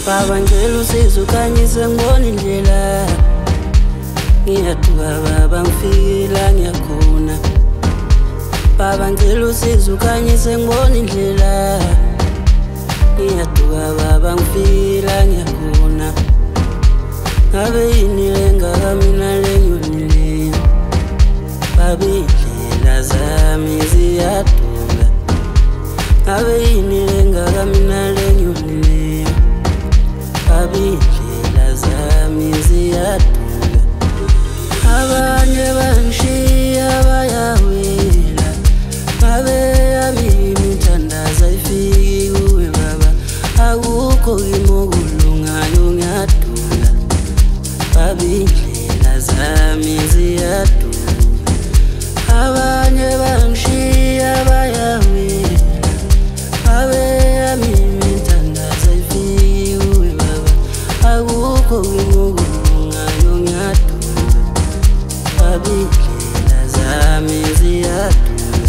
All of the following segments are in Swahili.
Baba ngicela usizo ukhanyise ngibone indlela. Ngiyaduka baba ngifike la ngiyakhona. Baba ngicela usizo ukhanyise ngibone indlela. Ngiyaduka baba ngifike la ngiyakhona. Ngabe yini engaka mina lenyonile. Baba indlela zami ziyaduka. Ngabe yini engaka mina lenyonile. Baba indlela zami ziyaduka. Abanye bangishiya bayawela. Ngabe yami imithandazo ayifiki kuwe baba. Akukho kimi okulungayo ngiyadula. Baba indlela zami ziyaduka. Abanye bangishiya bayawela. Ngabe yami imithandazo ayifiki kuwe baba. Akukho kimi okulungayo ngiyadula. Baba indlela zami ziyaduka.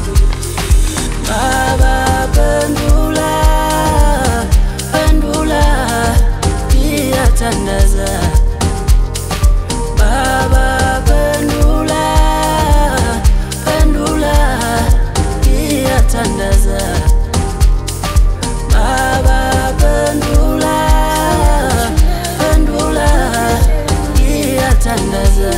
Baba pendula, pendula, ngiyathandaza. Baba pendula, pendula, ngiyathandaza. Baba pendula, pendula, ngiyathandaza.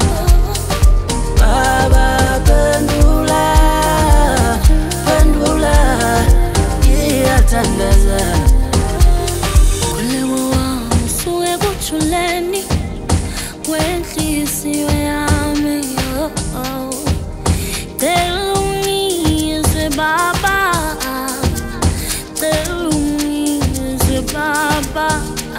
Baba pendula, pendula, ngiyathandaza. Kulewo wami usuke kuthuleni kwenhliziyo yami, cela ungizwe baba, cela ungizwe baba.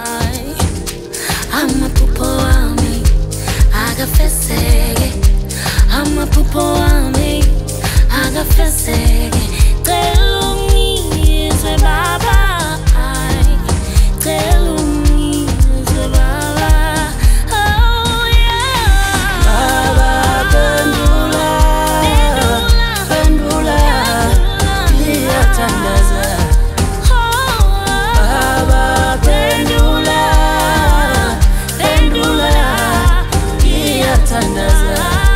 Amaphupho wami akafezeke, amaphupho wami akafezeke. Cela ungizwe baba, cela ungizwe baba. Oh yeah. Baba pendula, pendula, ngiyathandaza. Baba pendula, pendula, ngiyathandaza.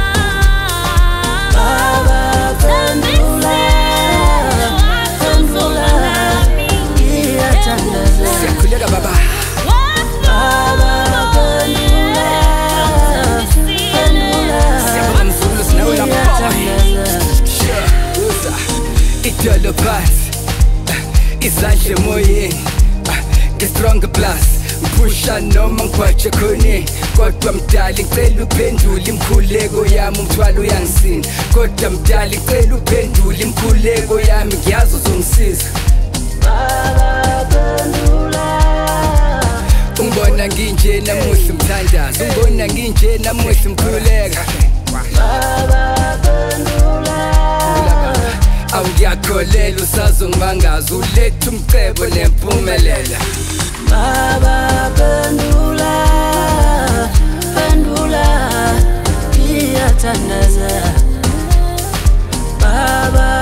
Baba pendula, pendula, ngiyathandaza. Siyakhuleka baba. Baba pendula, pendula, Siyabonga mzukulu sinawe lapho. ngiyathandaza. Uza idolo phansi, izandla emoyeni, nge-strong plus ngipusha noma ngigwaje khoneni. Kodwa mdali ngicela uphendule imkhuleko yami, umthwalo uyangisinda. Kodwa mdali ngicela uphendule imkhuleko yami, ngiyazi uzongisiza. Baba pendula, Ungibona nginje namuhla umthandazo, ungibona nginje namuhla umkhuleka. Baba pendula, Awu ngiyakholela usazongibangaza, uletha umcebo nempumelelo. Baba pendula, pendula, ngiyathandaza. Baba